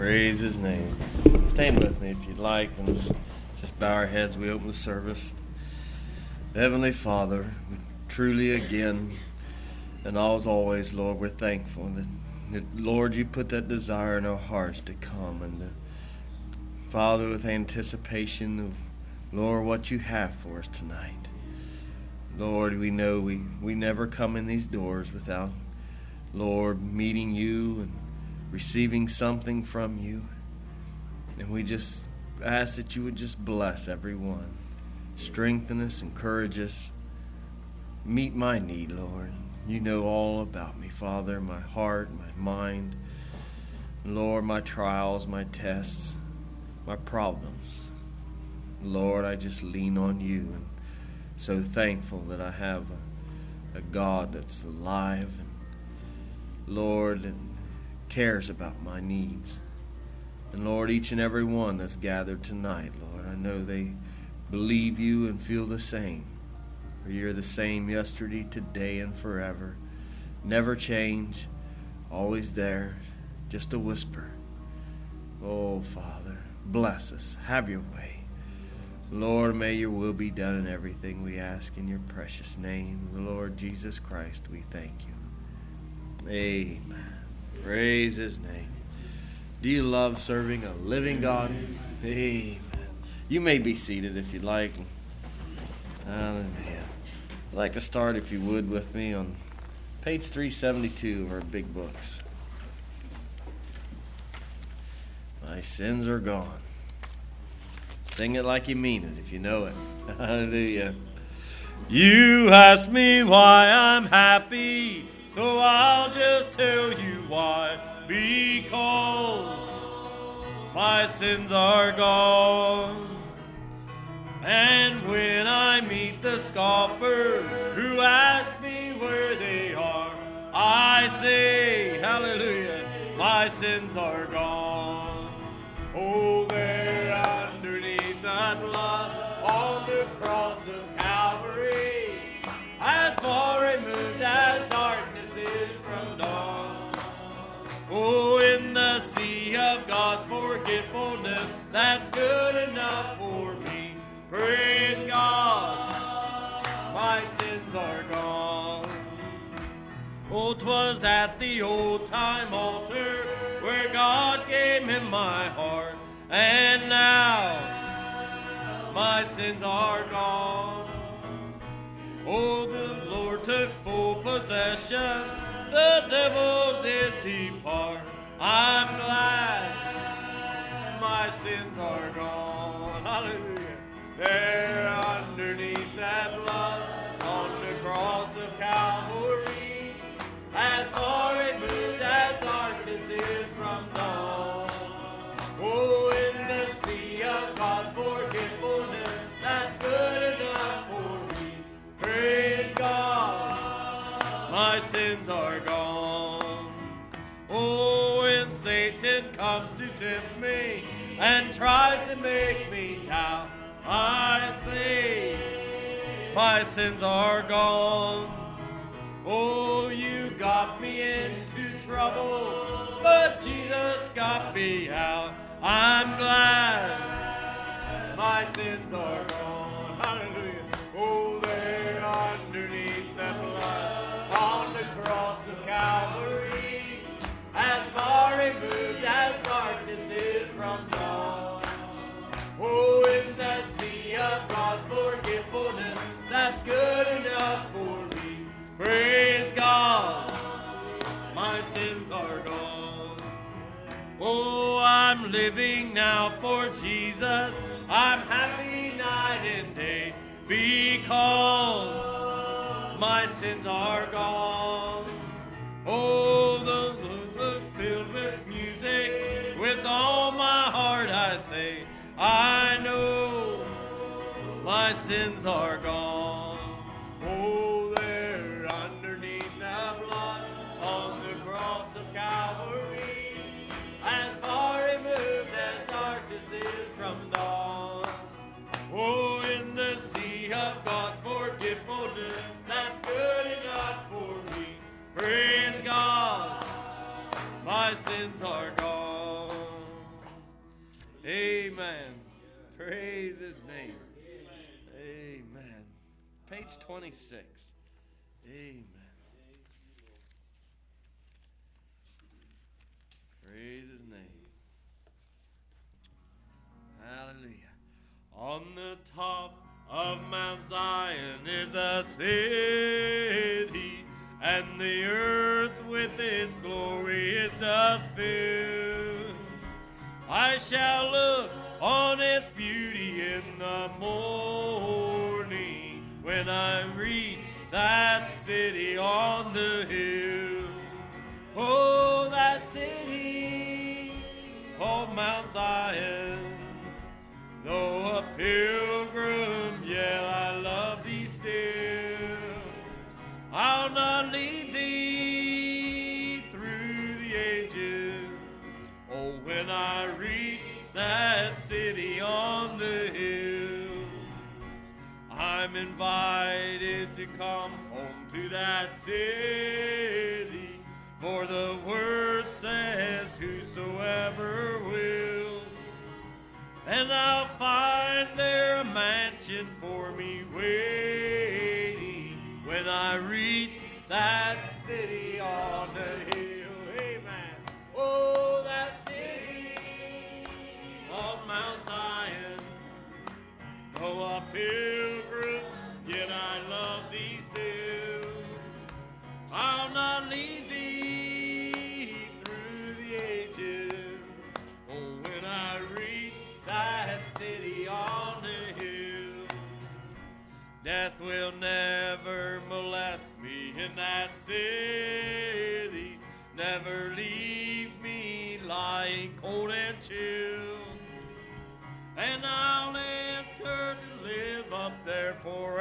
Praise His name. Stand with me if you'd like, and just bow our heads as we open the service. Heavenly Father, truly again, and as always, Lord, we're thankful that, Lord, you put that desire in our hearts to come, and Father, with anticipation of, Lord, what you have for us tonight. Lord, we know we never come in these doors without, Lord, meeting you and receiving something from you. And we just ask that you would just bless everyone. Strengthen us, encourage us. Meet my need, Lord. You know all about me, Father, my heart, my mind. Lord, my trials, my tests, my problems. Lord, I just lean on you, and so thankful that I have a God that's alive and, Lord, and cares about my needs. And Lord, each and every one that's gathered tonight, Lord, I know they believe you and feel the same. For you're the same yesterday, today, and forever. Never change, always there, just a whisper. Oh, Father, bless us. Have your way. Lord, may your will be done in everything we ask in your precious name. The Lord Jesus Christ, we thank you. Amen. Praise his name. Do you love serving a living God? Amen. You may be seated if you'd like. Hallelujah. I'd like to start, if you would, with me on page 372 of our big books. My sins are gone. Sing it like you mean it if you know it. Hallelujah. You ask me why I'm happy, so I'll just tell you why. Because my sins are gone. And when I meet the scoffers who ask me where they are, I say, hallelujah, my sins are gone. Oh, they're underneath that blood on the cross of Calvary, as far removed as darkness is from dawn. Oh, in the sea of God's forgetfulness, that's good enough for me. Praise God, my sins are gone. Oh, 'twas at the old-time altar where God gave me my heart, and now my sins are gone. Oh, the Lord took full possession, the devil did depart. I'm glad my sins are gone. Hallelujah. They're underneath that blood on the cross of Calvary, as far removed as darkness is from dawn. Oh, in the sea of God's forgetfulness, that's good enough for me. Praise God, my sins are gone. Oh, when Satan comes to tempt me and tries to make me doubt, I say, my sins are gone. Oh, you got me into trouble, but Jesus got me out. I'm glad my sins are gone. Hallelujah. Oh, they're underneath the blood on the cross of Calvary, as far removed as darkness is from dawn. Oh, in the sea of God's forgetfulness, that's good enough for me. Praise God, my sins are gone. Oh, I'm living now for Jesus. I'm happy night and day, because my sins are gone. Oh, the filled with music, with all my heart I say, I know my sins are gone. Oh, they're underneath the blood on the cross of Calvary, as far removed as darkness is from dawn. Oh, in the sea of God's forgetfulness, that's good enough for me. Praise God, my sins are gone. Amen. Praise his name. Amen. Page 26. Amen. Praise his name. Hallelujah. On the top of Mount Zion is a city, and the earth with its glory it doth fill. I shall look on its beauty in the morning, when I reach that city on the hill. Oh, that city of Mount Zion, though a pilgrim, yet I love thee still. I'll not leave thee through the ages. Oh, when I reach that city on the hill, I'm invited to come home to that city, for the word says whosoever will. And I'll find there a mansion for me waiting, when I reach that city on the hill. Amen. Oh, that city of Mount Zion, though a pilgrim, yet I love thee still. I'll not leave thee through the ages. Oh, when I reach that city on the hill, death will never molest me in that city, never leave me lying cold and chill. And I'll enter to live up there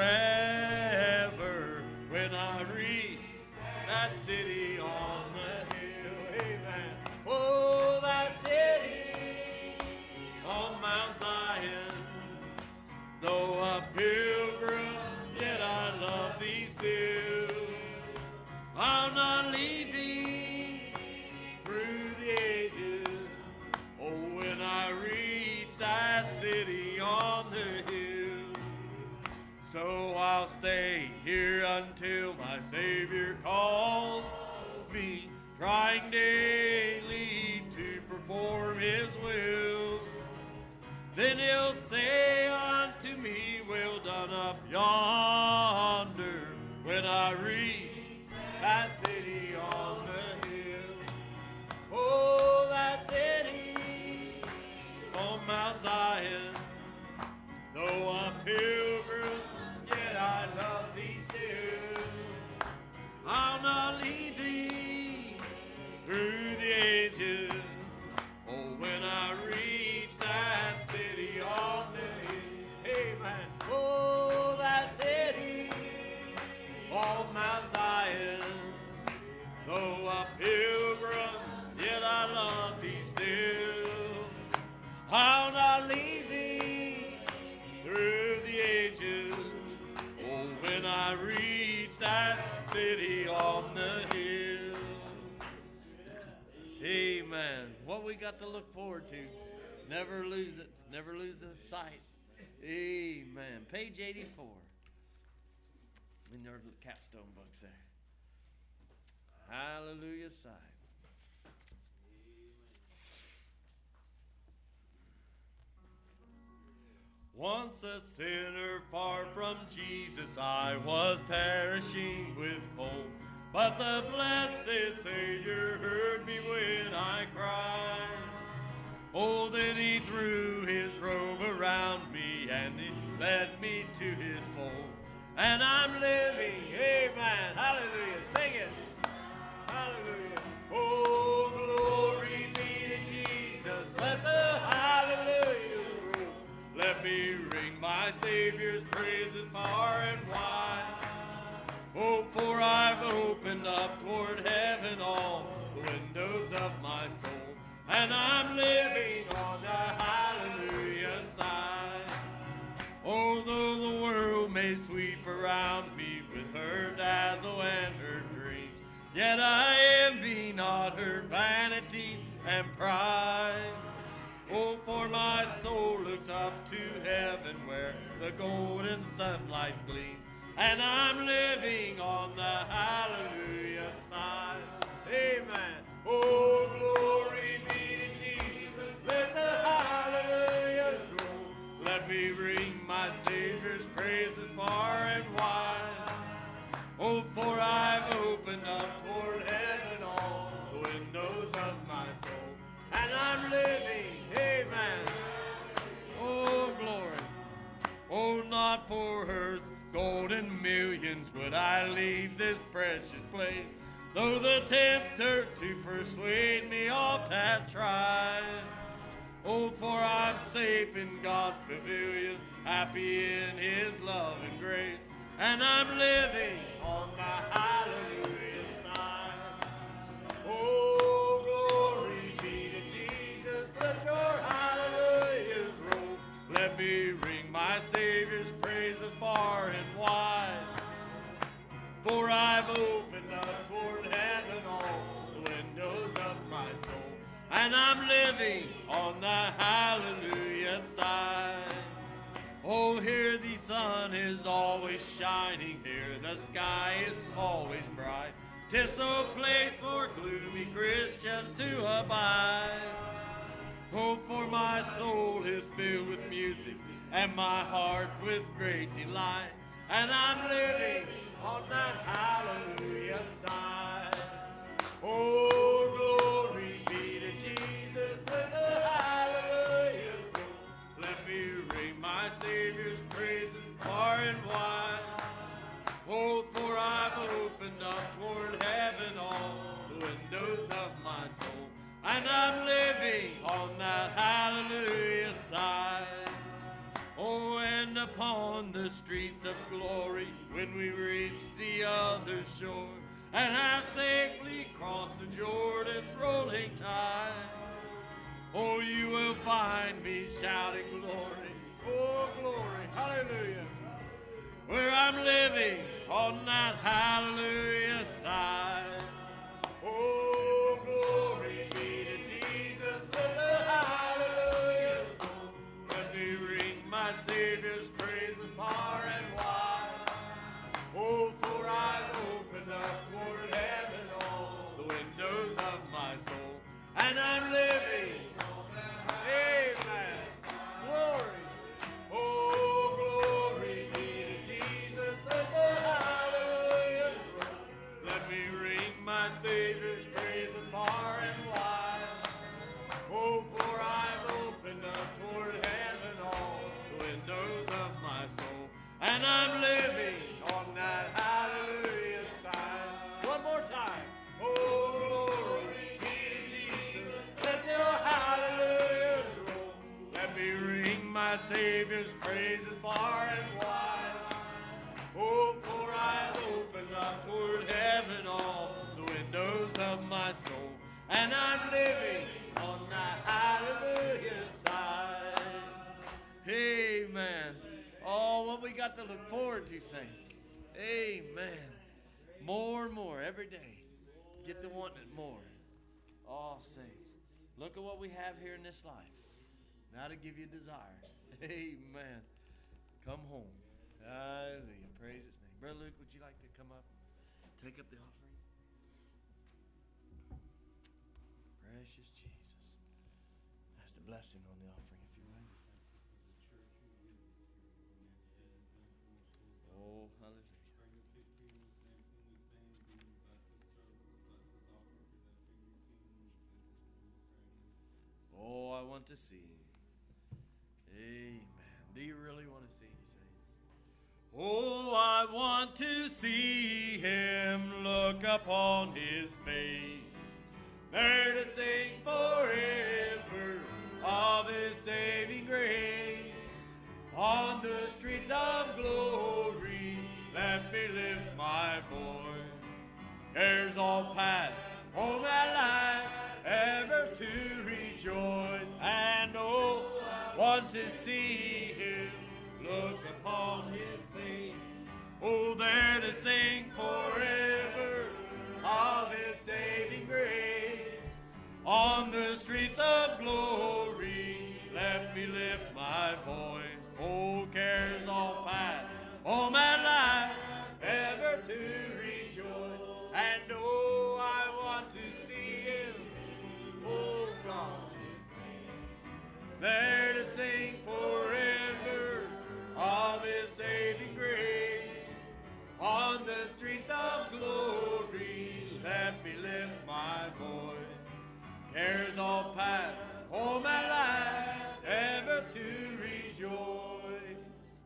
forever, when I reach that city on the hill. Amen. Oh, that city on Mount Zion, though a pilgrim, yet I love thee still. I'll not leave thee through the ages. Oh, when I reach that city on the hill. So I'll stay here until my Savior calls me, trying daily to perform his will. Then he'll say unto me, well done, up yonder, when I reach that city on the hill. Oh, that city on Mount Zion, though a pilgrim, yet I love thee still. I'll not leave thee through the ages. Oh, when I reach that city on the hill. Amen. Oh, that city on Mount Zion, though a pilgrim, yet I love thee still. I'll not leave thee through the ages. Oh, when I reach that city on the hill. Amen. What we got to look forward to. Never lose it. Never lose the sight. Amen. Page 84. In your capstone books there. Hallelujah side. Once a sinner far from Jesus, I was perishing with cold. But the blessed Savior heard me when I cried. Oh, then he threw his robe around me and he led me to his fold. And I'm living, amen, hallelujah, sing it, hallelujah. Oh, glory be to Jesus, let the hallelujah roll. Let me ring my Savior's praises far and wide. Oh, for I've opened up toward heaven all the windows of my soul, and I'm living on the hallelujah side. Although the world may sweep around me with her dazzle and her dreams, yet I envy not her vanities and pride. Oh, for my soul looks up to heaven where the golden sunlight gleams, and I'm living on the hallelujah side. Amen. Oh, glory be to Jesus. Let the hallelujahs roll. Let me ring my Savior's praises far and wide. Oh, for I've opened up toward heaven all the windows of my soul, and I'm living, amen. Oh, glory. Oh, not for earth's golden millions would I leave this precious place, though the tempter to persuade me oft has tried. Oh, for I'm safe in God's pavilion, happy in His love and grace, and I'm living on the hallelujah side. Oh, glory be to Jesus, let your hallelujahs roll. Let me ring my Savior's praises far and wide. For I've opened up toward heaven all the windows of my soul, and I'm living on the hallelujah side. Oh, here the sun is always shining, here the sky is always bright. 'Tis no place for gloomy Christians to abide. Oh, for my soul is filled with music, and my heart with great delight, and I'm living on that hallelujah side. Oh, glory be to Jesus, let the hallelujah roll. Let me ring my Savior's praises far and wide. Oh, for I've opened up toward heaven all the windows of my soul, and I'm living on that hallelujah side. Oh, and upon the streets of glory, when we reach the other shore, and have safely crossed the Jordan's rolling tide, oh, you will find me shouting glory, oh, glory, hallelujah, where I'm living on that hallelujah side. Oh, glory be to Jesus, let the hallelujahs roll. Let me ring my Savior's praises far and wide. Oh, for I've opened up toward heaven all the windows of my soul, and I'm living on that. Amen. Glory. Oh, glory be to Jesus, let the hallelujahs roll. Let me ring my Savior's praises far and wide. Oh, for I've opened up toward heaven all the windows of my soul, and I'm living on that hallelujah side. One more time. Oh, glory be to Jesus, let your hallelujahs roll. Let me ring my Savior's praises far and wide. Oh, for I've opened up toward heaven all the windows of my soul, and I'm living on that hallelujah side. Amen. Oh, what we got to look forward to, saints. Amen. More and more every day. Get to wanting it more. Oh, saints. Look at what we have here in this life. Now to give you desire. Amen. Come home. Hallelujah. Praise His name. Brother Luke, would you like to come up and take up the offering? Precious Jesus. That's the blessing on the offering, if you would. Oh, hallelujah. Oh, I want to see. Amen. Do you really want to see, saints? Oh, I want to see Him, look upon His face, there to sing forever of His saving grace. On the streets of glory, let me lift my voice. Cares all past, home at life, ever to rejoice. And oh, want to see Him, look upon His face. Oh, there to sing forever of His saving grace. On the streets of glory, me lift my voice. Oh, cares all past, home at last, ever to rejoice. And oh, I want to see Him, oh God, there to sing forever of His saving grace. On the streets of glory, let me lift my voice. Cares all past, home at last, ever to rejoice.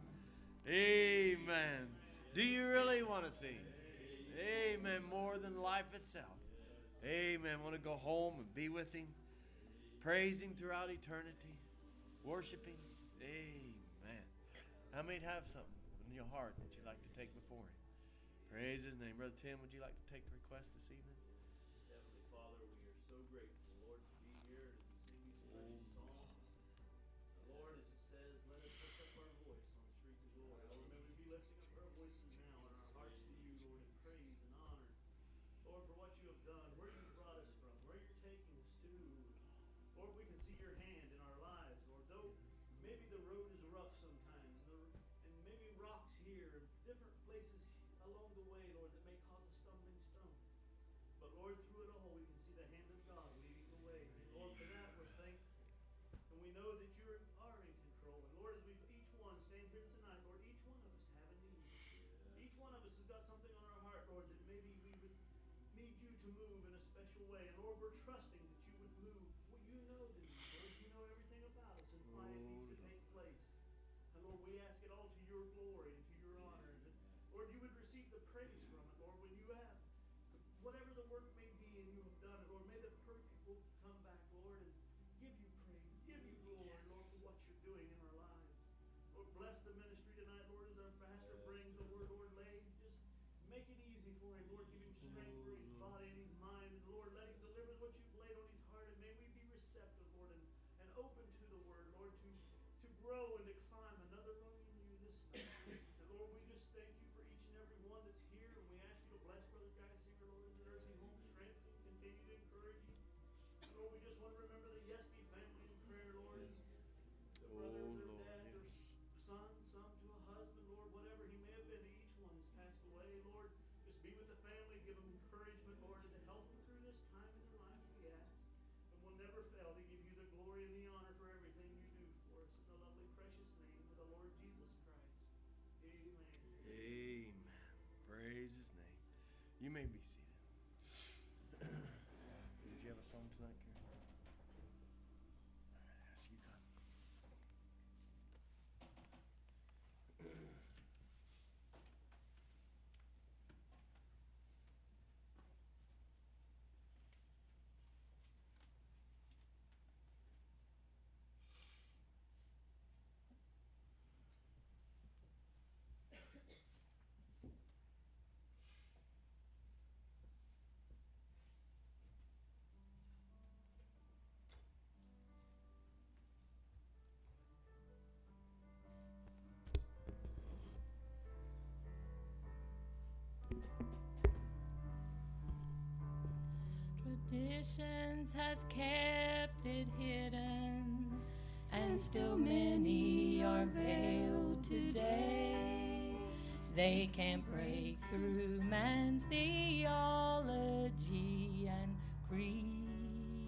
Amen. Do you really want to see? Amen. More than life itself. Amen. Want to go home and be with Him? Praise Him throughout eternity? Worship Him? Amen. How many have something in your heart that you'd like to take before Him? Praise His name. Brother Tim, would you like to take the request this evening? Heavenly Father, we are so grateful, Lord, to be here and to sing these precious songs. Lord, as it says, let us lift up our voice on the streets of glory. Lord, may we be lifting up our voices now and our hearts to you, Lord, in praise and honor. Lord, for what you have done, where you brought us from, where you're taking us to. Lord, we can see your hand in our lives, Lord, though maybe the road is rough sometimes, and maybe rocks here and different places along the way, Lord, that may cause a stumbling stone. But Lord, through it all, we can see the hand of God leading the way. And Lord, for that we're thankful. And we know that you are in control. And Lord, as we each one stand here tonight, Lord, each one of us have a need. Each one of us has got something on our heart, Lord, that maybe we would need you to move in a special way. And Lord, we're trusting that you would move. Well, you know the need, Lord. You know everything about us and why it needs to take place. And Lord, we ask it all to your glory and to your honor. And Lord, you would receive the praise from it, Lord, when you have whatever the work may be and you have done it, Lord, may the people come back, Lord, and give you praise, give you glory, Lord, for what you're doing in our lives. Lord, bless the ministry tonight, Lord, as our pastor brings the word, Lord, just make it easy for him, Lord, give him strength for his body and his mind, and Lord, let him deliver what you've laid on his heart, and may we be receptive, Lord, and open to the word, Lord, to grow and to climb another rung in you this night. And Lord, we just thank you for each and every one that's here, and we ask you to bless Brother Geisinger, Lord, in the nursing home, strengthen, continue to encourage him. And Lord, we just want to remember the Yesby family in prayer, Lord. The brother, their dad, their son, some to a husband, Lord, whatever he may have been to each one has passed away, Lord. Just be with the family, give them encouragement, Lord, and to help them through this time in their life, we ask. And we'll never fail to give you the glory and the honor for everything you do for us. In the lovely, precious name of the Lord Jesus Christ. Amen. Amen. Praise His name. You may be seated. Did you have a song tonight, Karen? Yes, you come. Traditions has kept it hidden, and still many are veiled today. They can't break through man's theology and creeds,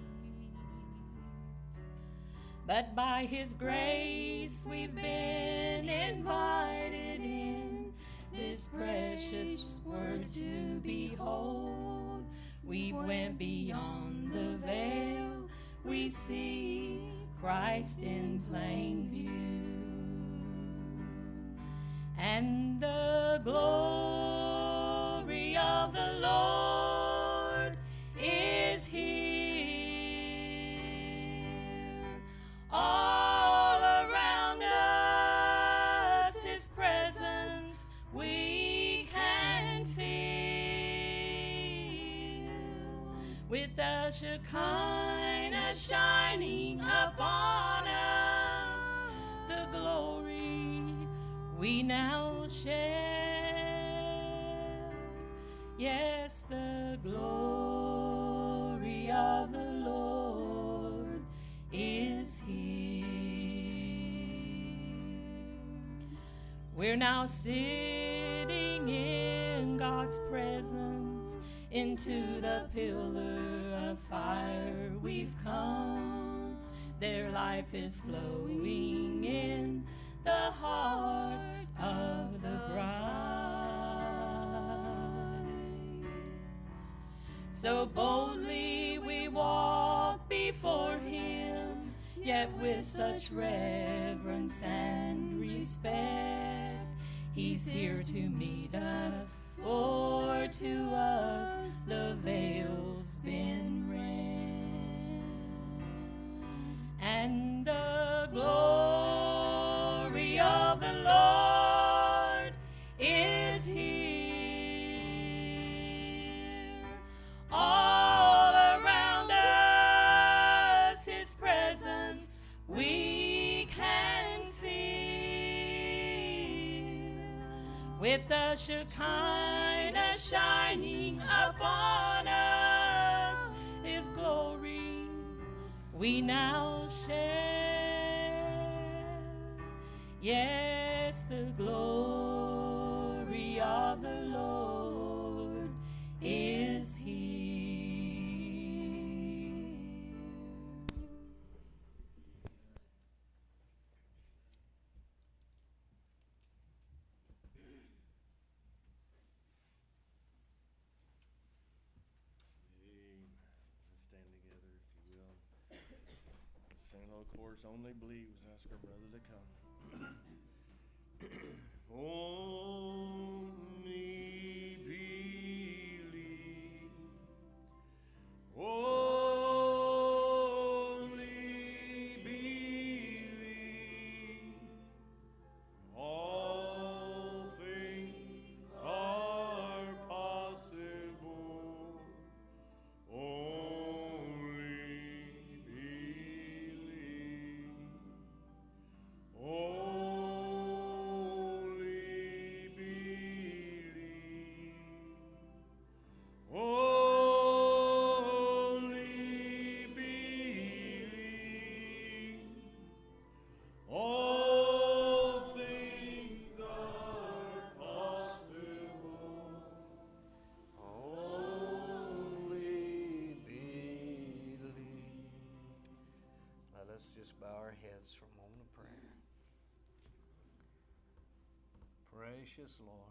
but by His grace we've been invited in this precious word to behold. We went beyond the veil, we see Christ in plain view. And the glory of the Lord is here. All around us His presence we can feel. With the Shekinah shining upon us, the glory we now share. Yes, the glory of the Lord is here. We're now sitting in God's presence. Into the pillar of fire we've come. Their life is flowing in the heart of the bride. So boldly we walk before Him, yet with such reverence and respect. He's here to meet us, for to us the veil's been rent, and the glory of the Lord is here. All around us His presence we can feel, with the Shekinah shining upon us, His glory we now share. Yes, the glory of the Lord is here. Amen. Let's stand together, if you will. Sing a little chorus, Only Believe. Let's ask our brother to come. Only believe. Only believe. All things are possible. Only believe. Only believe. Only believe. All things are possible. Only believe. Let us just bow our heads for a moment of prayer. Precious Lord,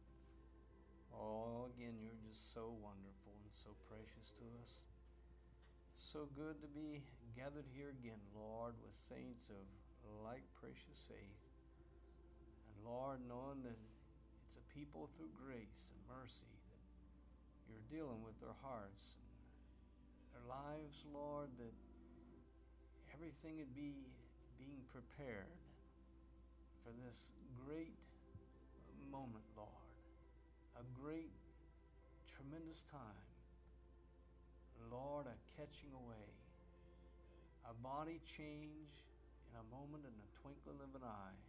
oh, again, you're just so wonderful and so precious to us. So good to be gathered here again, Lord, with saints of like precious faith. And Lord, knowing that it's a people through grace and mercy that you're dealing with their hearts and their lives, Lord, that everything would be being prepared for this great moment, Lord. A great, tremendous time. Lord, a catching away. A body change in a moment, in the twinkling of an eye.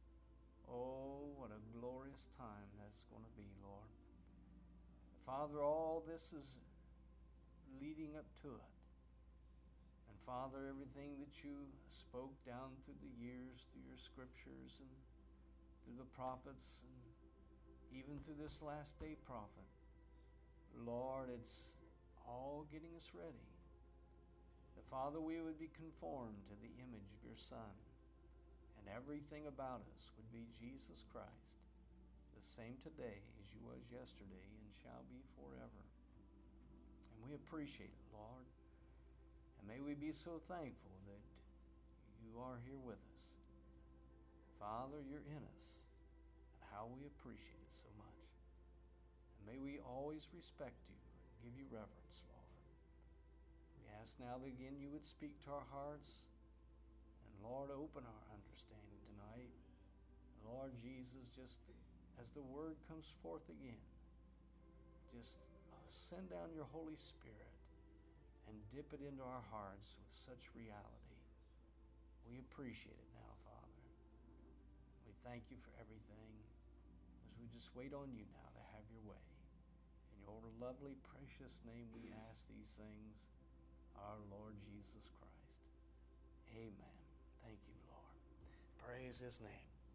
Oh, what a glorious time that's going to be, Lord. Father, all this is leading up to it. And Father, everything that you spoke down through the years, through your scriptures and through the prophets, and even through this last day prophet, Lord, it's all getting us ready. That, Father, we would be conformed to the image of your Son, and everything about us would be Jesus Christ, the same today as you was yesterday and shall be forever. And we appreciate it, Lord. And may we be so thankful that you are here with us. Father, you're in us, and how we appreciate it so much. And may we always respect you and give you reverence, Lord. We ask now that again you would speak to our hearts, and Lord, open our understanding tonight. Lord Jesus, just as the word comes forth again, just send down your Holy Spirit and dip it into our hearts with such reality. We appreciate it now, Father. We thank you for everything as we just wait on you now to have your way. In your lovely, precious name we ask these things, our Lord Jesus Christ. Amen. Thank you, Lord. Praise his name.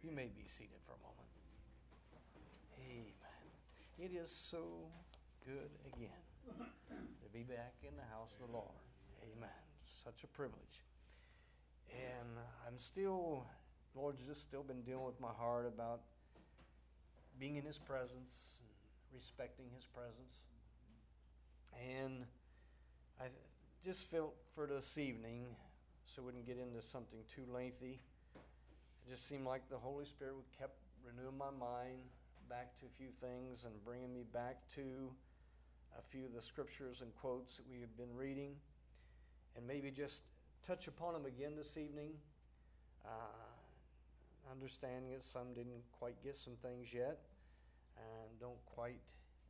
You may be seated for a moment. Amen. It is so good again to be back in the house of the Lord. Amen. Such a privilege. And I'm still, Lord's just still been dealing with my heart about being in His presence, and respecting His presence. And I just felt for this evening, so we wouldn't get into something too lengthy, it just seemed like the Holy Spirit kept renewing my mind back to a few things and bringing me back to a few of the scriptures and quotes that we have been reading, and maybe just touch upon them again this evening, understanding that some didn't quite get some things yet and don't quite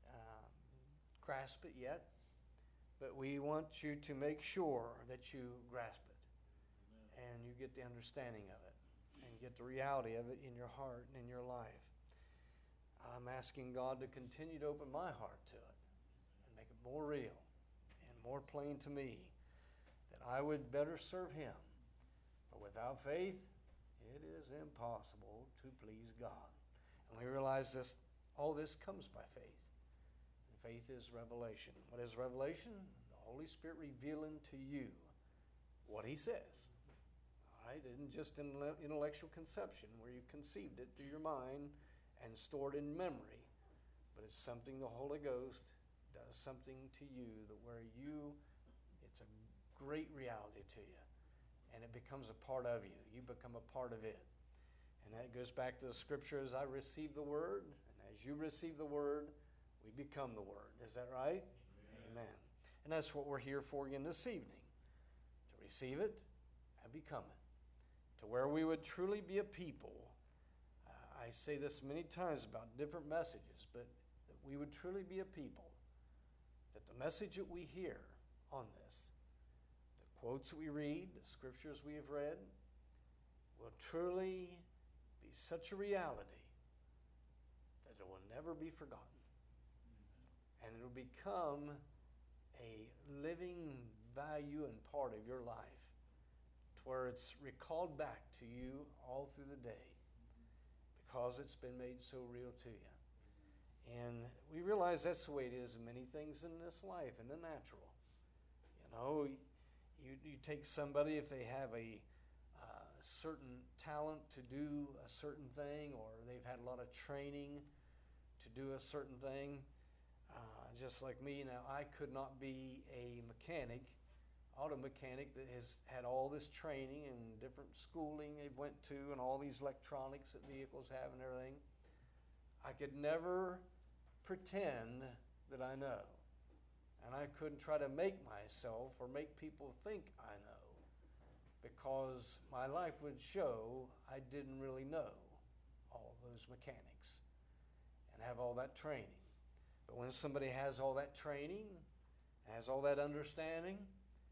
grasp it yet, but we want you to make sure that you grasp it. Amen. And you get the understanding of it and get the reality of it in your heart and in your life. I'm asking God to continue to open my heart to it and make it more real and more plain to me, that I would better serve Him. For without faith, it is impossible to please God. And we realize this, all this comes by faith. And faith is revelation. What is revelation? The Holy Spirit revealing to you what He says. All right? It isn't just an intellectual conception where you've conceived it through your mind and stored in memory, but it's something the Holy Ghost does something to you that where you, it's a great reality to you, and it becomes a part of you. You become a part of it. And that goes back to the scripture, as I receive the word, and as you receive the word, we become the word. Is that right? Amen. And that's what we're here for again this evening, to receive it and become it, to where we would truly be a people. I say this many times about different messages, but that we would truly be a people, that the message that we hear on this, the quotes that we read, the scriptures we have read, will truly be such a reality that it will never be forgotten. And it will become a living value and part of your life, to where it's recalled back to you all through the day, because it's been made so real to you. And we realize that's the way it is in many things in this life, in the natural. You know, you take somebody, if they have a certain talent to do a certain thing, or they've had a lot of training to do a certain thing, just like me. Now, I could not be a mechanic, auto mechanic, that has had all this training and different schooling they've went to, and all these electronics that vehicles have and everything. I could never pretend that I know. And I couldn't try to make myself or make people think I know, because my life would show I didn't really know all those mechanics and have all that training. But when somebody has all that training, has all that understanding,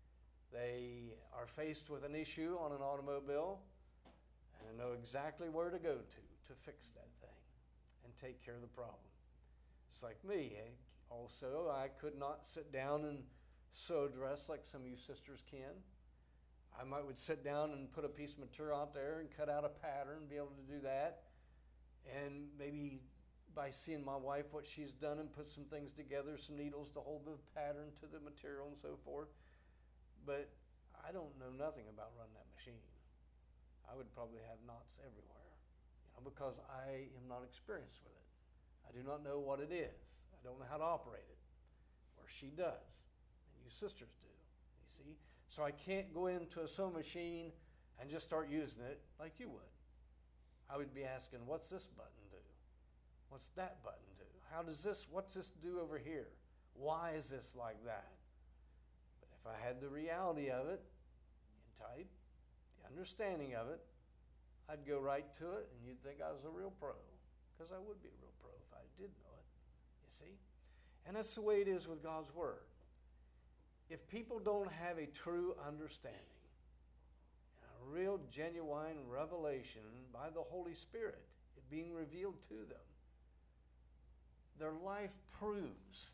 they are faced with an issue on an automobile and know exactly where to go to fix that thing and take care of the problem. It's like me. Also, I could not sit down and sew a dress like some of you sisters can. I would sit down and put a piece of material out there and cut out a pattern, be able to do that. And maybe by seeing my wife, what she's done, and put some things together, some needles to hold the pattern to the material and so forth. But I don't know nothing about running that machine. I would probably have knots everywhere, because I am not experienced with it. I do not know what it is. I don't know how to operate it, where she does, and you sisters do, you see. So I can't go into a sewing machine and just start using it like you would. I would be asking, what's this button do? What's that button do? What's this do over here? Why is this like that? But if I had the reality of it in type, the understanding of it, I'd go right to it, and you'd think I was a real pro, because I would be a real pro if I did know it, you see. And that's the way it is with God's Word. If people don't have a true understanding, and a real genuine revelation by the Holy Spirit, it being revealed to them, their life proves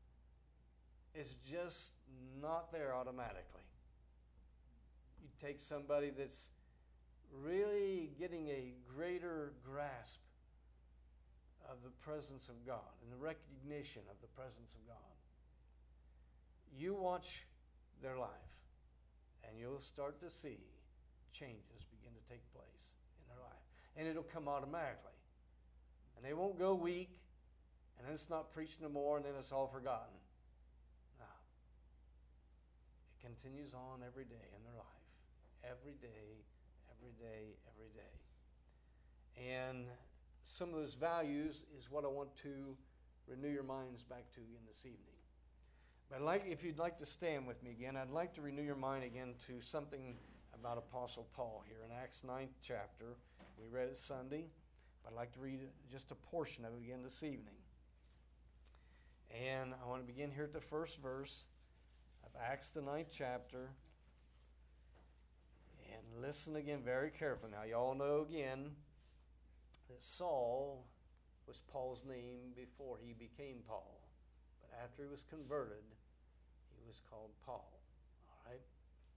it's just not there automatically. You take somebody that's really getting a greater grasp of the presence of God and the recognition of the presence of God. You watch their life, and you'll start to see changes begin to take place in their life. And it'll come automatically. And they won't go weak, and then it's not preached no more, and then it's all forgotten. No. It continues on every day in their life. Every day, every day, every day. And some of those values is what I want to renew your minds back to in this evening. But if you'd like to stand with me again, I'd like to renew your mind again to something about Apostle Paul here in Acts 9th chapter. We read it Sunday, but I'd like to read just a portion of it again this evening. And I want to begin here at the first verse of Acts the 9th chapter. And listen again very carefully. Now, you all know again that Saul was Paul's name before he became Paul. But after he was converted, he was called Paul. All right?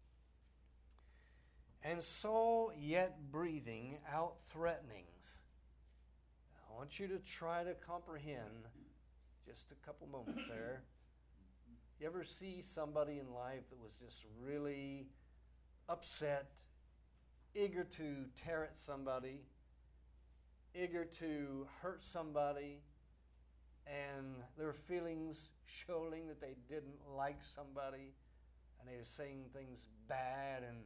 And Saul, yet breathing out threatenings. I want you to try to comprehend just a couple moments there. You ever see somebody in life that was just really upset, eager to tear at somebody, eager to hurt somebody, and their feelings showing that they didn't like somebody, and they were saying things bad and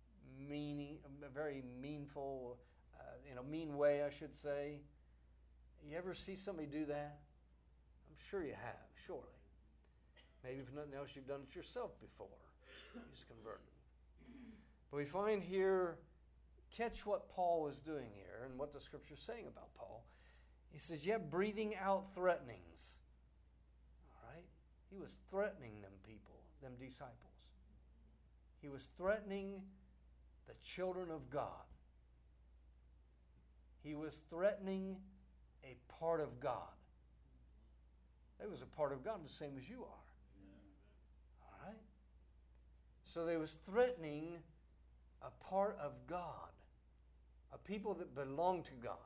very meanful, in a mean way, I should say. You ever see somebody do that? I'm sure you have, surely. Maybe if nothing else, you've done it yourself before. You just converted. But we find here, catch what Paul was doing here and what the Scripture is saying about Paul. He says, yet breathing out threatenings. All right? He was threatening them people, them disciples. He was threatening the children of God. He was threatening a part of God. They was a part of God the same as you are. All right? So they was threatening a part of God, a people that belong to God.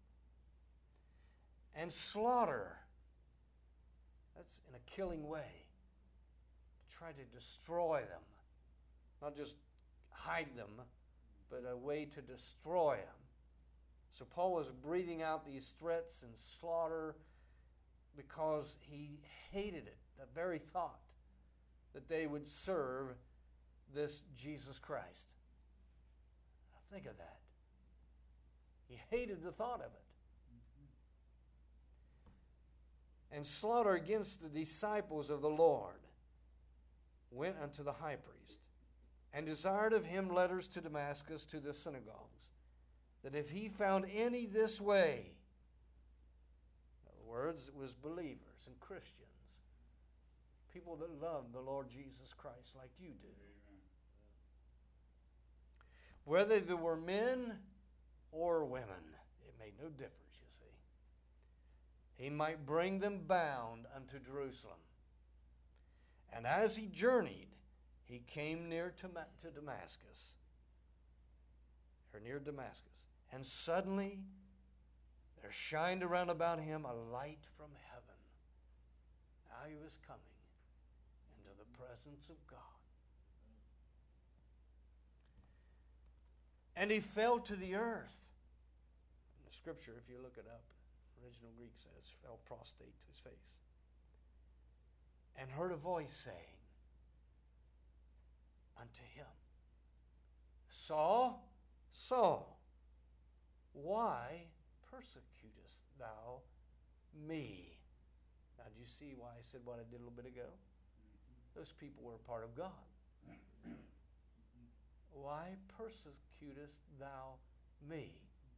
And slaughter, that's in a killing way. Try to destroy them. Not just hide them, but a way to destroy them. So Paul was breathing out these threats and slaughter because he hated it, the very thought that they would serve this Jesus Christ. Now think of that. He hated the thought of it. And slaughter against the disciples of the Lord went unto the high priest and desired of him letters to Damascus to the synagogues, that if he found any this way, in other words, it was believers and Christians, people that loved the Lord Jesus Christ like you do. Whether they were men or women, it made no difference, you see. He might bring them bound unto Jerusalem. And as he journeyed, he came near to Damascus, or near Damascus. And suddenly there shined around about him a light from heaven. Now he was coming into the presence of God. And he fell to the earth. In the scripture, if you look it up, original Greek says, fell prostrate to his face. And heard a voice saying unto him, Saul, Saul, why persecutest thou me? Now, do you see why I said what I did a little bit ago? Those people were a part of God. Why persecutest thou me?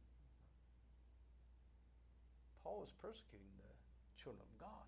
Paul was persecuting the children of God.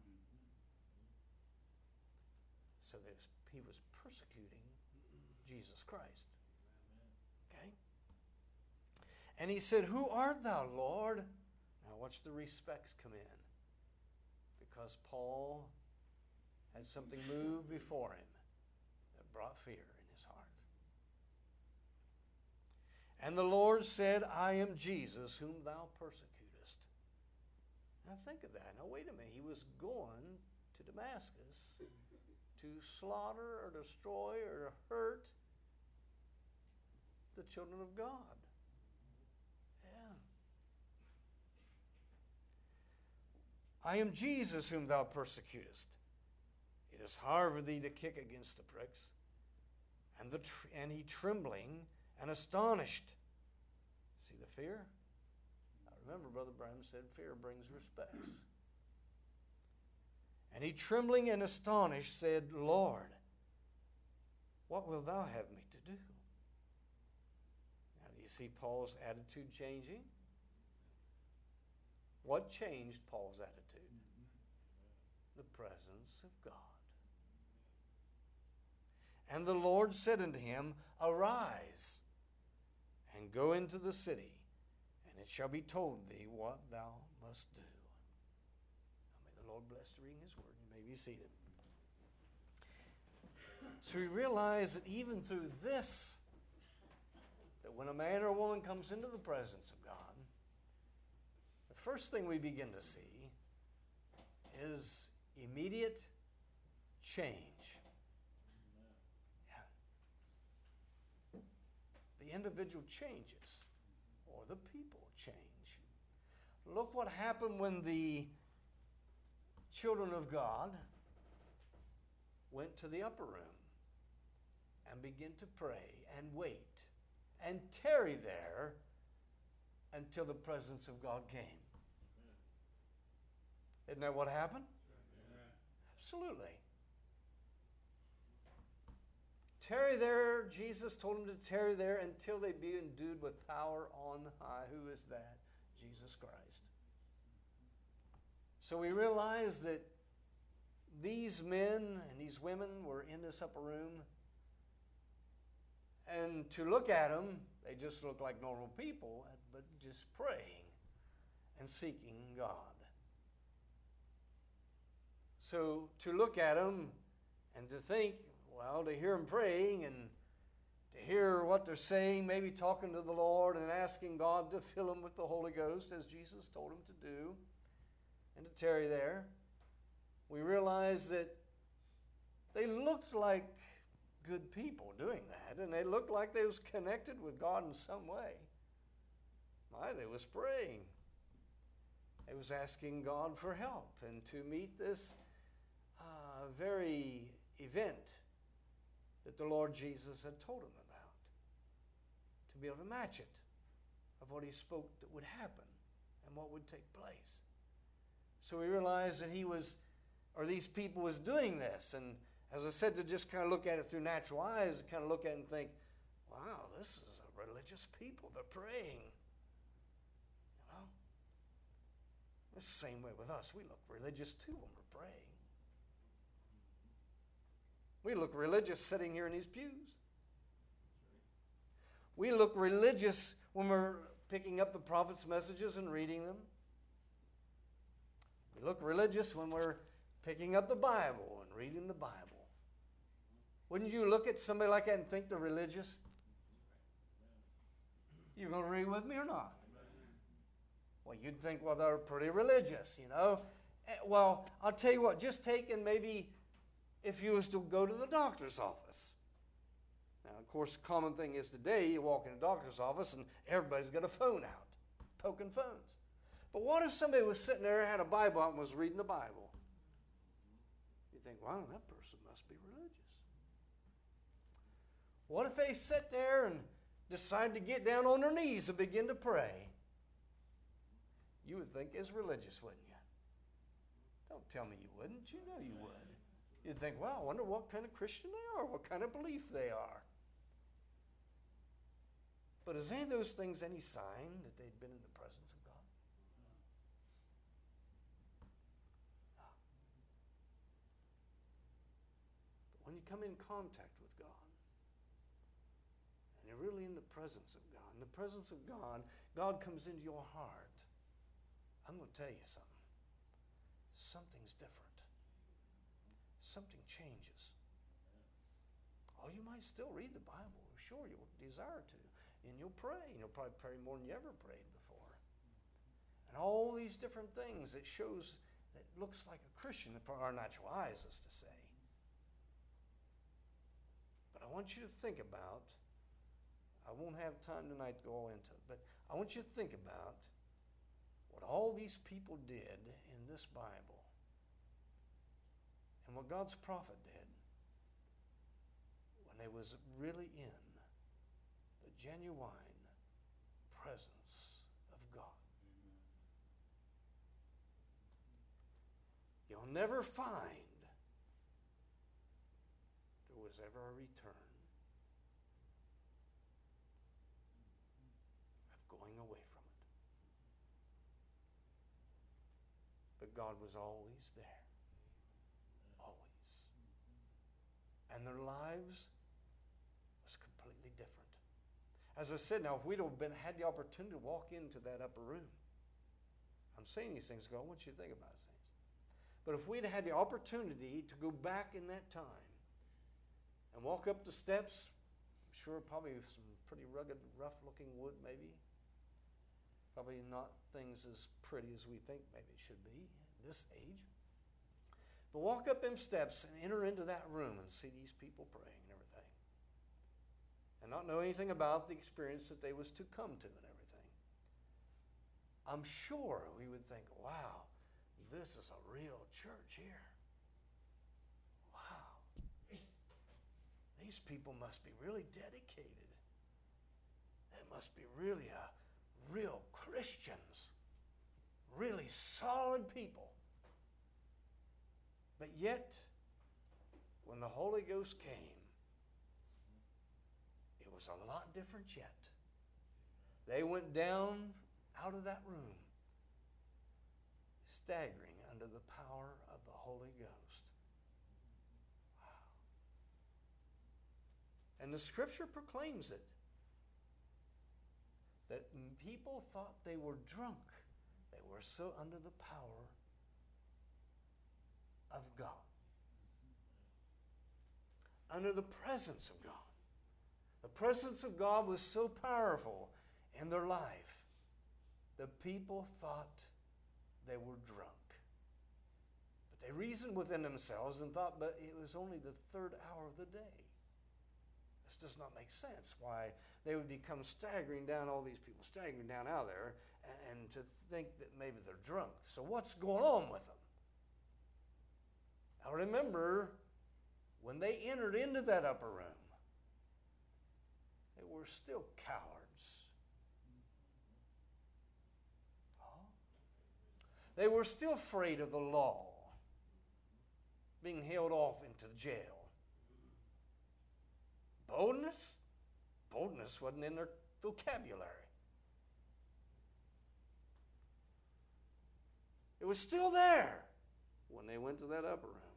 So he was persecuting Jesus Christ. Okay? And he said, Who art thou, Lord? Now watch the respects come in. Because Paul had something move before him that brought fear in his heart. And the Lord said, I am Jesus, whom thou persecutest. Now think of that. Now wait a minute. He was going to Damascus to slaughter or destroy or hurt the children of God. Yeah. I am Jesus whom thou persecutest. It is hard for thee to kick against the pricks. And he trembling and astonished. See the fear? I remember Brother Branham said fear brings respects. And he trembling and astonished said, Lord, what wilt thou have me to do? Now do you see Paul's attitude changing? What changed Paul's attitude? The presence of God. And the Lord said unto him, Arise, and go into the city, and it shall be told thee what thou must do. Now may the Lord bless the reading of his word. You may be seated. So we realize that even through this, that when a man or a woman comes into the presence of God, the first thing we begin to see is immediate change. The individual changes, or the people change. Look what happened when the children of God went to the upper room and began to pray and wait and tarry there until the presence of God came. Isn't that what happened? Absolutely. Tarry there, Jesus told them to tarry there until they be endued with power on high. Who is that? Jesus Christ. So we realize that these men and these women were in this upper room, and to look at them, they just look like normal people, but just praying and seeking God. So to look at them and to think, well, to hear them praying and to hear what they're saying, maybe talking to the Lord and asking God to fill them with the Holy Ghost as Jesus told them to do, and to tarry there, we realize that they looked like good people doing that, and they looked like they was connected with God in some way. They was praying. They was asking God for help and to meet this very event that the Lord Jesus had told them about, to be able to match it of what he spoke that would happen and what would take place. So we realized that these people was doing this, and as I said, to just kind of look at it through natural eyes, kind of look at it and think, wow, this is a religious people. They're praying. You know? It's the same way with us. We look religious too when we're praying. We look religious sitting here in these pews. We look religious when we're picking up the prophet's messages and reading them. We look religious when we're picking up the Bible and reading the Bible. Wouldn't you look at somebody like that and think they're religious? You going to agree with me or not? Well, you'd think, well, they're pretty religious, you know. Well, I'll tell you what, just take and maybe if you was to go to the doctor's office. Now, of course, the common thing is today you walk in a doctor's office and everybody's got a phone out, poking phones. But what if somebody was sitting there, had a Bible out and was reading the Bible? You think, wow, that person must be religious. What if they sit there and decide to get down on their knees and begin to pray? You would think it's religious, wouldn't you? Don't tell me you wouldn't. You know you would. You'd think, well, I wonder what kind of Christian they are, what kind of belief they are. But is any of those things any sign that they'd been in the presence of God? No. But when you come in contact with God, and you're really in the presence of God, in the presence of God, God comes into your heart. I'm going to tell you something. Something's different. Something changes. Oh, you might still read the Bible. Sure, you'll desire to. and you'll pray. And you'll probably pray more than you ever prayed before. And all these different things it shows that looks like a Christian for our natural eyes, is to say. But I want you to think about, I won't have time tonight to go all into it, but I want you to think about what all these people did in this Bible and what God's prophet did when they was really in the genuine presence of God. You'll never find there was ever a return of going away from it. But God was always there. Always. And their lives was completely different. As I said, now if we'd have had the opportunity to walk into that upper room, I'm saying these things, I want you to think about it, saints. But if we'd had the opportunity to go back in that time and walk up the steps, I'm sure probably some pretty rugged, rough-looking wood maybe. Probably not things as pretty as we think maybe it should be in this age. But walk up them steps and enter into that room and see these people praying and everything. And not know anything about the experience that they was to come to and everything. I'm sure we would think, wow, this is a real church here. Wow. These people must be really dedicated. They must be really real Christians. Really solid people. But yet, when the Holy Ghost came, it was a lot different yet. They went down out of that room staggering under the power of the Holy Ghost. Wow. And the Scripture proclaims it, that people thought they were drunk. They were so under the power of God. Under the presence of God. The presence of God was so powerful in their life. The people thought they were drunk. But they reasoned within themselves and thought, but it was only the third hour of the day. This does not make sense. Why they would become staggering down, all these people staggering down out of there, and to think that maybe they're drunk. So what's going on with them? Now remember, when they entered into that upper room, they were still cowards. They were still afraid of the law, being held off into jail. Boldness? Boldness wasn't in their vocabulary. It was still there when they went to that upper room.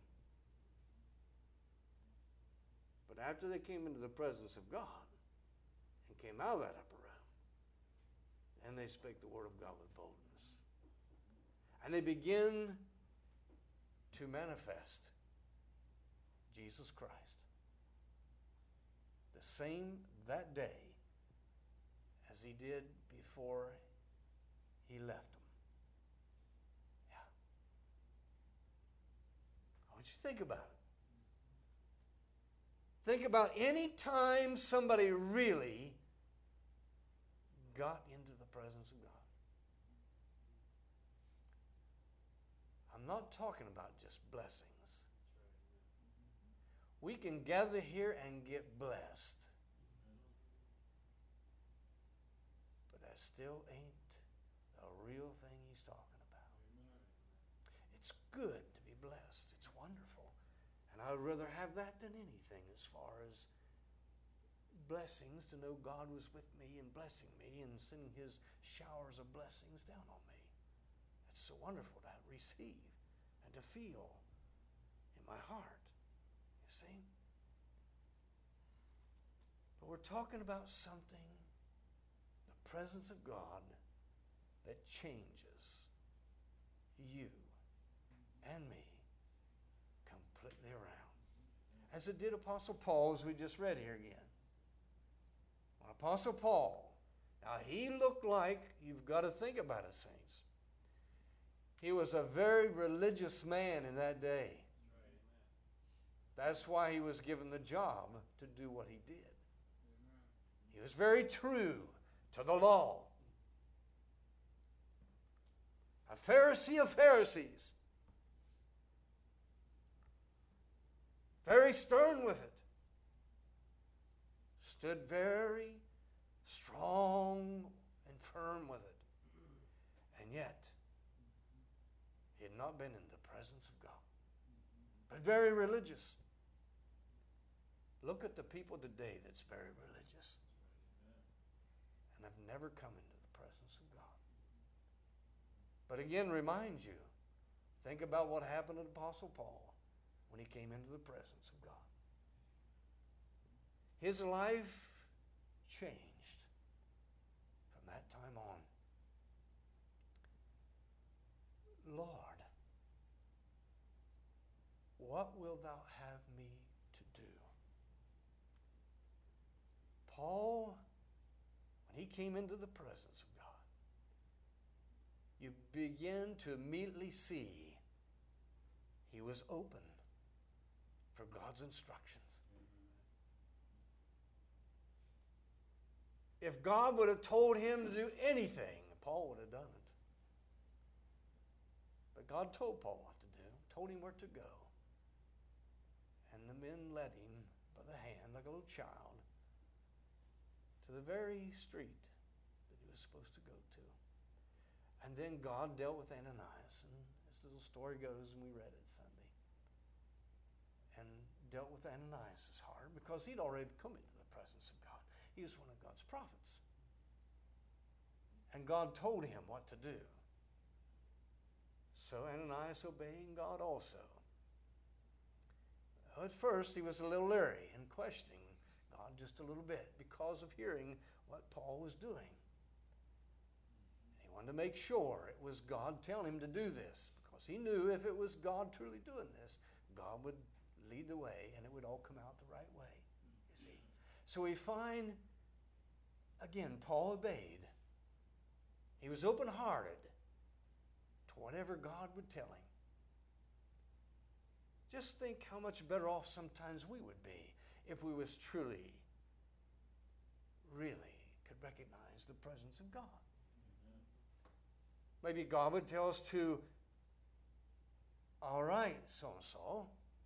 But after they came into the presence of God and came out of that upper room, and they spake the word of God with boldness. And they begin to manifest Jesus Christ. The same that day as he did before he left them. Yeah. I want you to think about it. Think about any time somebody really got into the presence of God. I'm not talking about just blessings. We can gather here and get blessed. But that still ain't the real thing he's talking about. It's good to be blessed. It's wonderful. And I would rather have that than anything as far as blessings, to know God was with me and blessing me and sending his showers of blessings down on me. It's so wonderful to receive and to feel in my heart. You see? But we're talking about something, the presence of God, that changes you and me completely around. As it did Apostle Paul, as we just read here again. When Apostle Paul, now he looked like, you've got to think about it, saints. He was a very religious man in that day. That's why he was given the job to do what he did. He was very true to the law. A Pharisee of Pharisees. Very stern with it. Stood very strong and firm with it. And yet, he had not been in the presence of God. But very religious. Look at the people today that's very religious. And have never come into the presence of God. But again, remind you, think about what happened to Apostle Paul when he came into the presence of God. His life changed from that time on. Lord, what wilt thou have me to do? Paul, when he came into the presence of God, you begin to immediately see he was open for God's instructions. If God would have told him to do anything, Paul would have done it. But God told Paul what to do, told him where to go. And the men led him by the hand, like a little child, to the very street that he was supposed to go to. And then God dealt with Ananias, and this little story goes, and we read it Sunday, and dealt with Ananias' heart, because he'd already come into the presence of God. He was one of God's prophets. And God told him what to do. So Ananias obeying God also. At first he was a little leery and questioning God just a little bit because of hearing what Paul was doing. He wanted to make sure it was God telling him to do this, because he knew if it was God truly doing this, God would lead the way and it would all come out the right way. You see? So we find, again, Paul obeyed. He was open-hearted to whatever God would tell him. Just think how much better off sometimes we would be if we was truly, really could recognize the presence of God. Maybe God would tell us to, all right, so-and-so,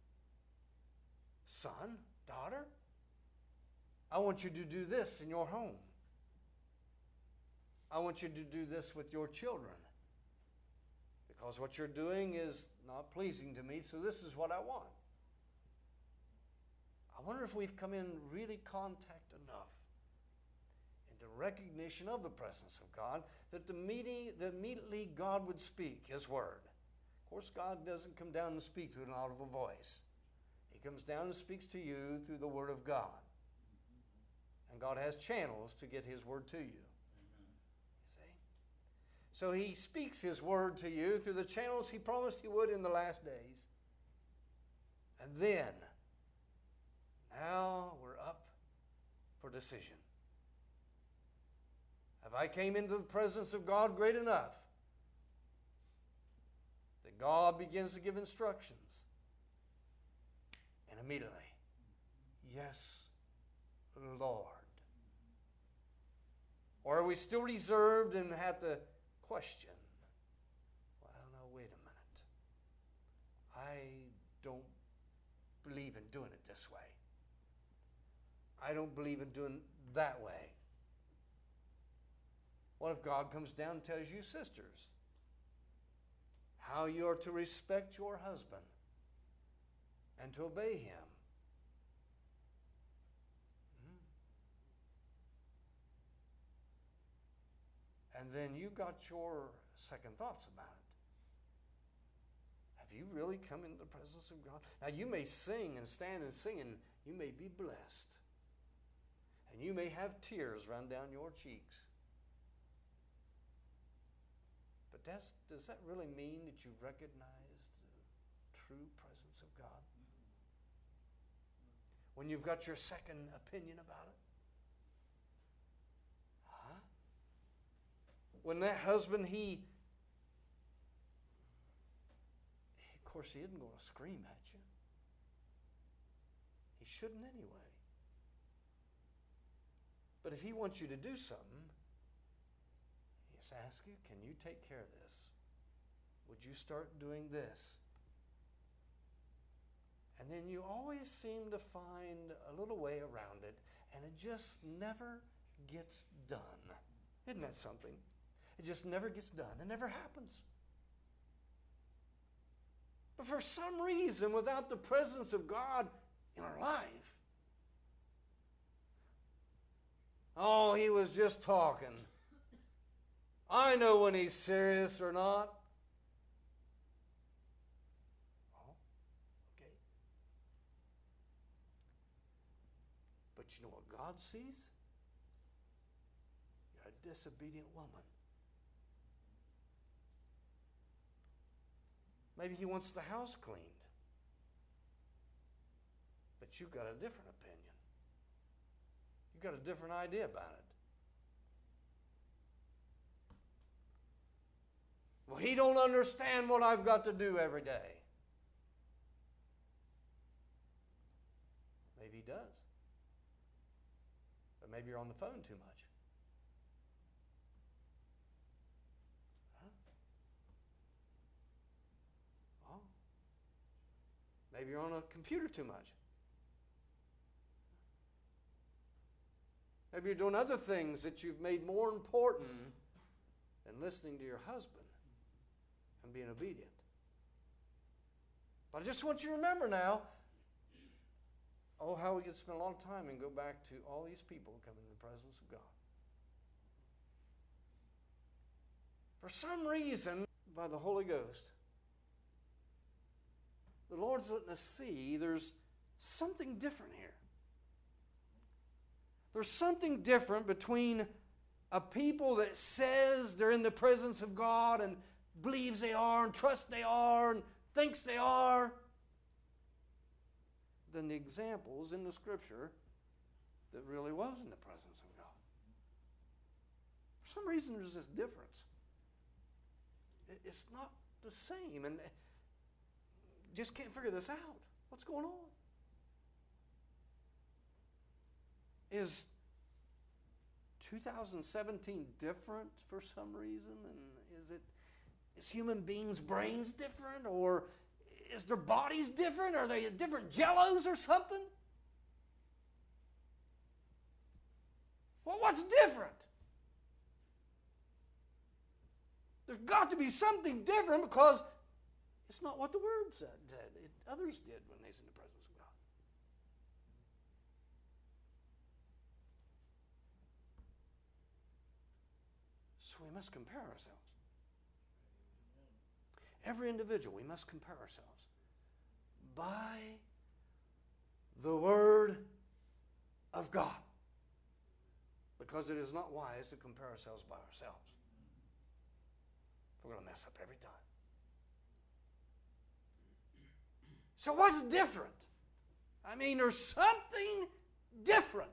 son, daughter, I want you to do this in your home. I want you to do this with your children, because what you're doing is not pleasing to me, so this is what I want. I wonder if we've come in really contact enough in the recognition of the presence of God that immediately God would speak His word. Of course, God doesn't come down and speak through an audible voice. He comes down and speaks to you through the word of God. And God has channels to get His word to you. So He speaks His word to you through the channels He promised He would in the last days. And then, now we're up for decision. Have I came into the presence of God great enough that God begins to give instructions? And immediately, yes, Lord. Or are we still reserved and have to question? Well, now, wait a minute. I don't believe in doing it this way. I don't believe in doing it that way. What if God comes down and tells you, sisters, how you are to respect your husband and to obey him? And then you got your second thoughts about it. Have you really come into the presence of God? Now you may sing and stand and sing, and you may be blessed. And you may have tears run down your cheeks. But does that really mean that you've recognized the true presence of God? When you've got your second opinion about it? when that husband, of course, he isn't going to scream at you. He shouldn't anyway. But if he wants you to do something, he just asks you, can you take care of this? Would you start doing this? And then you always seem to find a little way around it, and it just never gets done. Isn't that something? It just never gets done. It never happens. But for some reason, without the presence of God in our life, oh, he was just talking. I know when he's serious or not. Oh, okay. But you know what God sees? You're a disobedient woman. Maybe he wants the house cleaned. But you've got a different opinion. You've got a different idea about it. Well, he don't understand what I've got to do every day. Maybe he does. But maybe you're on the phone too much. Maybe you're on a computer too much. Maybe you're doing other things that you've made more important than listening to your husband and being obedient. But I just want you to remember now, oh, how we could spend a lot of time and go back to all these people coming in the presence of God. For some reason, by the Holy Ghost, the Lord's letting us see there's something different here. There's something different between a people that says they're in the presence of God and believes they are and trusts they are and thinks they are, than the examples in the Scripture that really was in the presence of God. For some reason, there's this difference. It's not the same, and just can't figure this out. What's going on? Is 2017 different for some reason? And is human beings' brains different? Or is their bodies different? Are they different jellos or something? Well, what's different? There's got to be something different because it's not what the Word said. Others did when they was in the presence of God. So we must compare ourselves. Every individual, we must compare ourselves by the Word of God. Because it is not wise to compare ourselves by ourselves. We're going to mess up every time. So what's different? I mean, there's something different.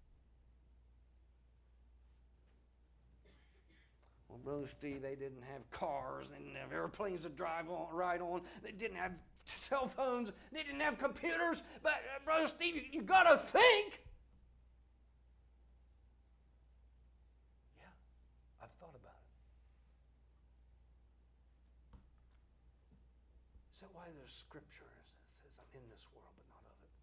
Well, Brother Steve, they didn't have cars, they didn't have airplanes to ride on, they didn't have cell phones, they didn't have computers, but Brother Steve, you got to think. Yeah, I've thought about it. Is that why there's scripture that says, I'm in this world, but not of it?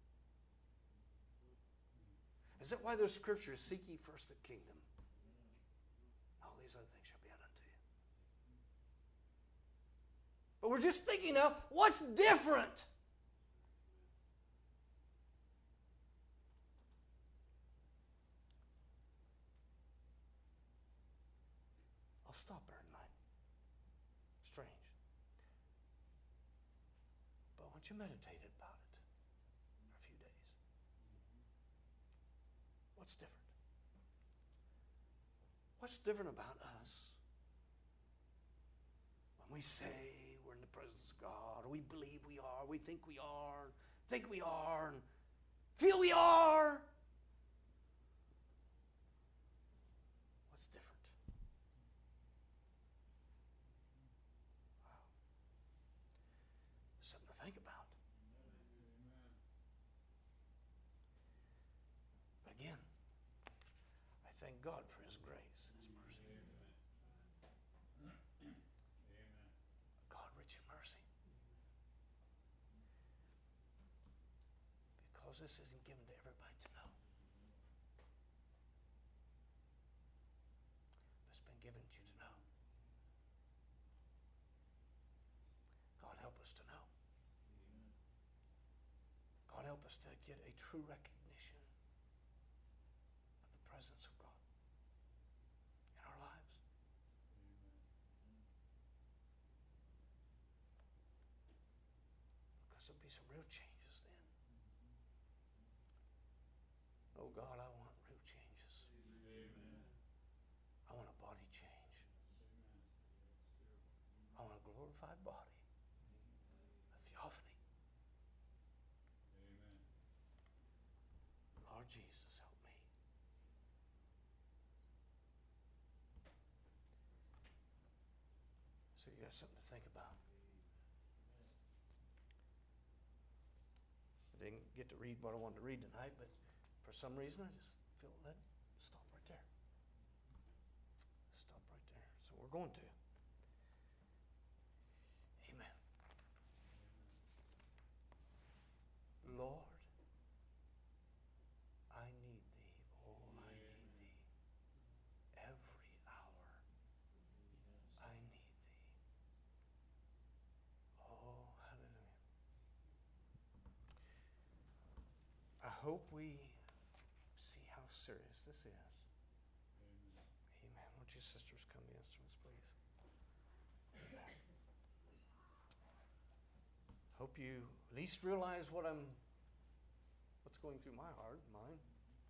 Is that why there's scripture, seek ye first the kingdom? All these other things shall be added unto you. But we're just thinking now, what's different? I'll stop there tonight. Strange. But I want you to meditate about it for a few days. What's different? What's different about us when we say we're in the presence of God, or we believe we are, we think we are, and feel we are? What's different? thank God for His grace and His mercy. God rich in mercy. Because this isn't given to everybody to know. It's been given to you to know. God help us to know. God help us to get a true recognition of the presence of God in our lives. Because there'll be some real changes then. Oh God, I want real changes. I want a body change. I want a glorified body. A theophany. Lord Jesus, help me. So you got something to think about. I didn't get to read what I wanted to read tonight, but for some reason I just feel led to stop right there. Stop right there. So we're going to. Amen. Lord, I need Thee. Oh, I need Thee. Every hour I need Thee. Oh, hallelujah. I hope we see how serious this is. Amen. Won't you sisters come to the instruments, please? Amen. Hope you at least realize what's going through my heart, mine.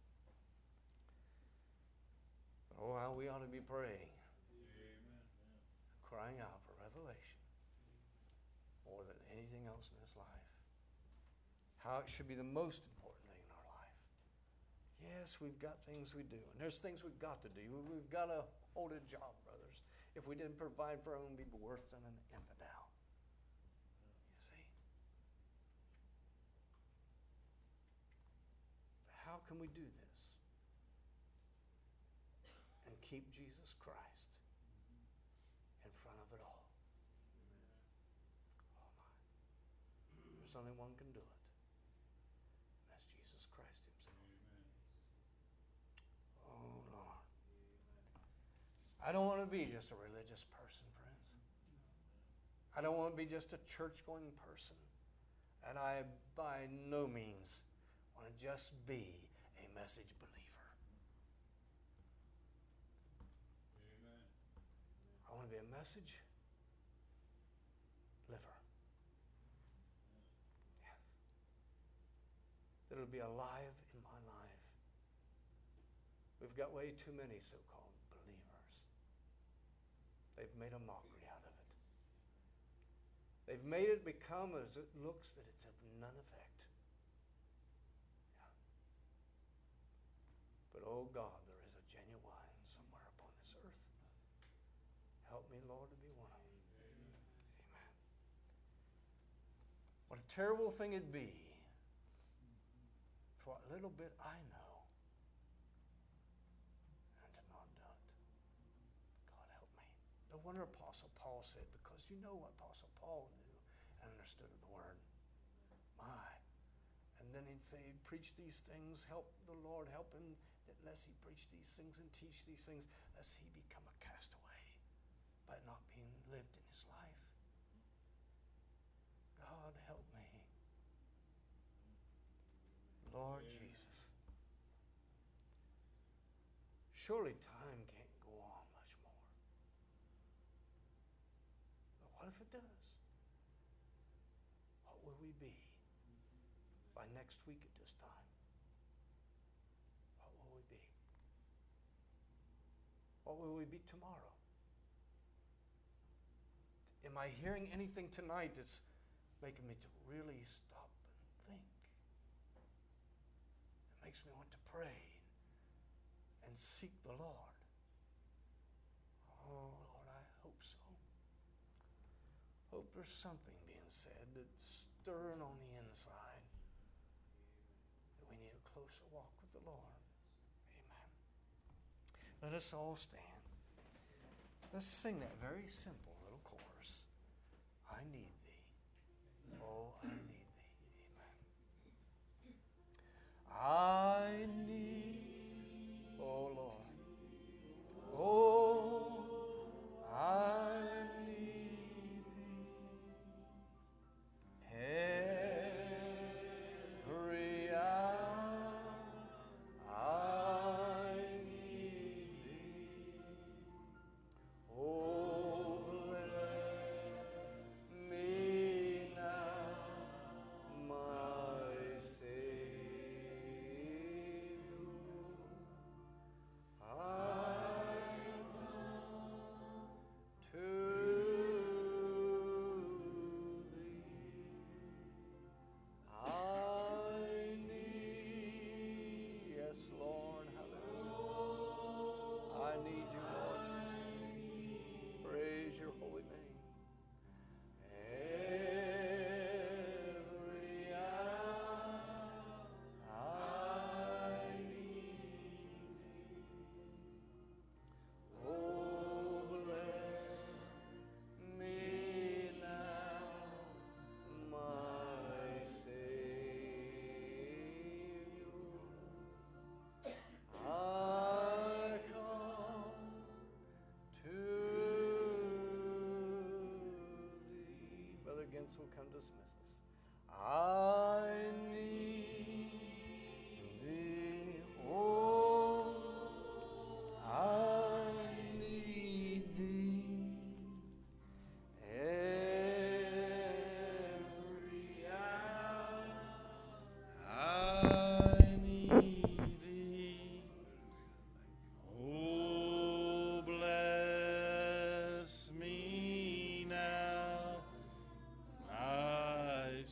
Oh, how we ought to be praying. Amen. Crying out for revelation more than anything else in this life. How it should be the most important thing in our life. Yes, we've got things we do, and there's things we've got to do. We've got to hold a job, brothers. If we didn't provide for our own, we'd be worse than an infidel. You see? But how can we do this and keep Jesus Christ in front of it all? Oh my. There's only one can do it. And that's Jesus Christ Himself. Oh Lord. I don't want to be just a religious person, friends. I don't want to be just a church-going person. And I by no means want to just be a message believer. Amen. I want to be a message liver. Yes. That it'll be alive in my life. We've got way too many so-called believers. They've made a mockery out of it. They've made it become as it looks that it's of none effect. Yeah. But oh God, there is a genuine somewhere upon this earth. Help me, Lord, to be one of them. Amen. What a terrible thing it'd be for what little bit I know and to not do it. God help me. No wonder Apostle Paul said, because you know what Apostle Paul knew and understood of the Word. My. And then he'd say, preach these things, help the Lord, help him, that lest he preach these things and teach these things, lest he become a castaway by not being lived in his life. God help me. Lord Jesus. Surely time can't go on much more. But what if it does? What will we be by next week at this time? What will we be? What will we be tomorrow? Am I hearing anything tonight that's making me to really stop and think? It makes me want to pray and seek the Lord. Oh, Lord, I hope so. Hope there's something being said that's stirring on the inside, that we need a closer walk with the Lord. Amen. Let us all stand. Let's sing that very simple little chorus. I need thee. Oh, I need thee. Amen. I need, oh Lord. Oh, I need thee. Every hour I need thee. Oh, bless me now, my Savior. I come to thee. I need, yes, Lord, hallelujah. I need you, Lord Jesus. Praise your holy name. Every hour I need thee. Oh, bless me now, my Savior. I come to thee. Brother Gensel, come dismiss us. I need thee. Oh, I need thee. Every hour I need thee. Oh, bless me now, my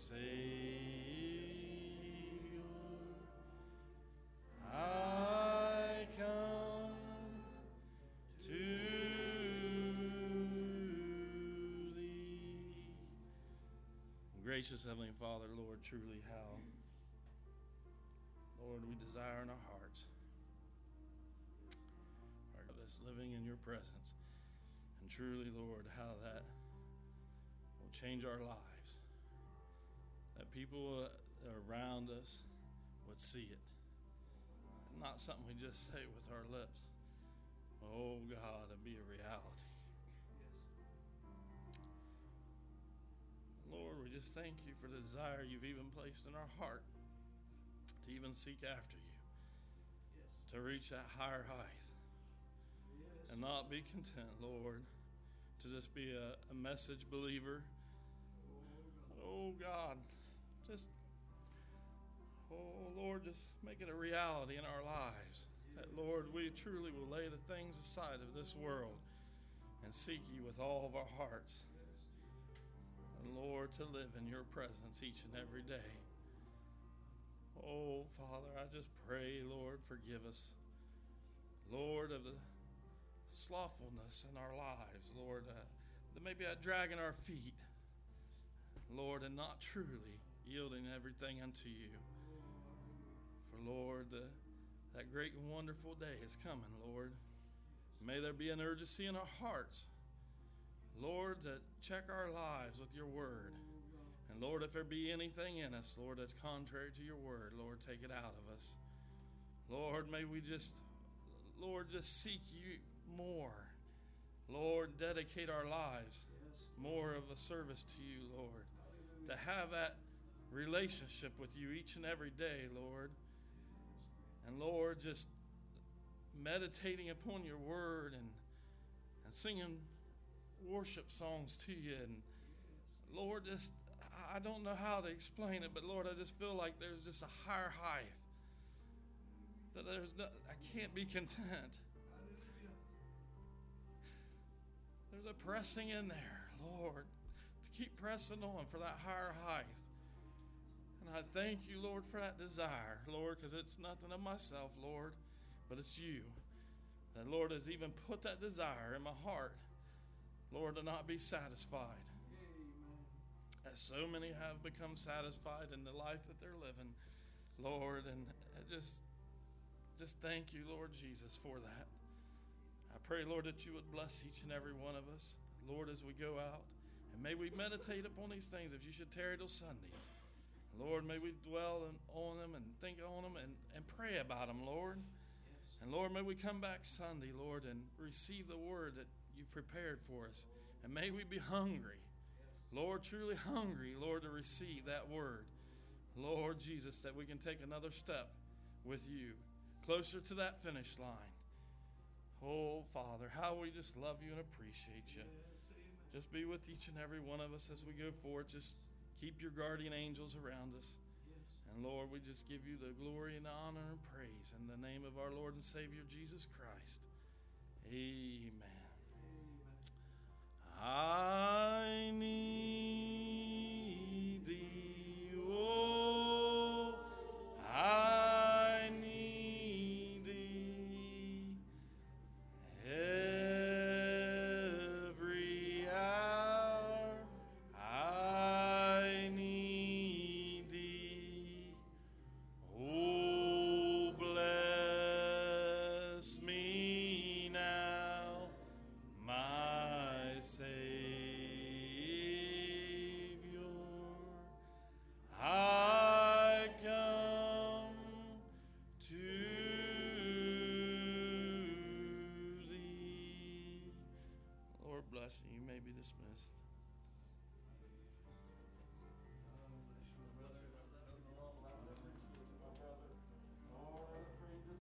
Savior. I come to thee. Gracious Heavenly Father, Lord, truly how, Lord, we desire in our hearts us living in your presence. And truly, Lord, how that will change our lives. That people around us would see it. Not something we just say with our lips. Oh, God, it'd be a reality. Lord, we just thank you for the desire you've even placed in our heart to even seek after you, to reach that higher height, and not be content, Lord, to just be a message believer. Oh, God, Lord, just make it a reality in our lives. That, Lord, we truly will lay the things aside of this world and seek you with all of our hearts. And, Lord, to live in your presence each and every day. Oh, Father, I just pray, Lord, forgive us, Lord, of the slothfulness in our lives, Lord, that maybe a drag in our feet, Lord, and not truly yielding everything unto you. For, Lord, that great and wonderful day is coming, Lord. May there be an urgency in our hearts, Lord, to check our lives with your word. And, Lord, if there be anything in us, Lord, that's contrary to your word, Lord, take it out of us. Lord, may we just seek you more. Lord, dedicate our lives more of a service to you, Lord. To have that relationship with you each and every day, Lord. And, Lord, just meditating upon your word and singing worship songs to you. And, Lord, just, I don't know how to explain it, but, Lord, I just feel like there's just a higher height. That I can't be content. There's a pressing in there, Lord, to keep pressing on for that higher height. And I thank you, Lord, for that desire, Lord, because it's nothing of myself, Lord, but it's you. That, Lord, has even put that desire in my heart, Lord, to not be satisfied. As so many have become satisfied in the life that they're living, Lord, and just thank you, Lord Jesus, for that. I pray, Lord, that you would bless each and every one of us, Lord, as we go out. And may we meditate upon these things if you should tarry till Sunday. Lord, may we dwell on them and think on them and pray about them, Lord. And Lord, may we come back Sunday, Lord, and receive the word that you've prepared for us. And may we be hungry, Lord, truly hungry, Lord, to receive that word. Lord Jesus, that we can take another step with you, closer to that finish line. Oh, Father, how we just love you and appreciate you. Just be with each and every one of us as we go forward. Just keep your guardian angels around us. And Lord, we just give you the glory and honor and praise in the name of our Lord and Savior Jesus Christ. Amen. I need thee, oh, I need thee every hour. I need thee. Oh, bless me now, my Savior. I come to thee. Lord bless you. You may be dismissed.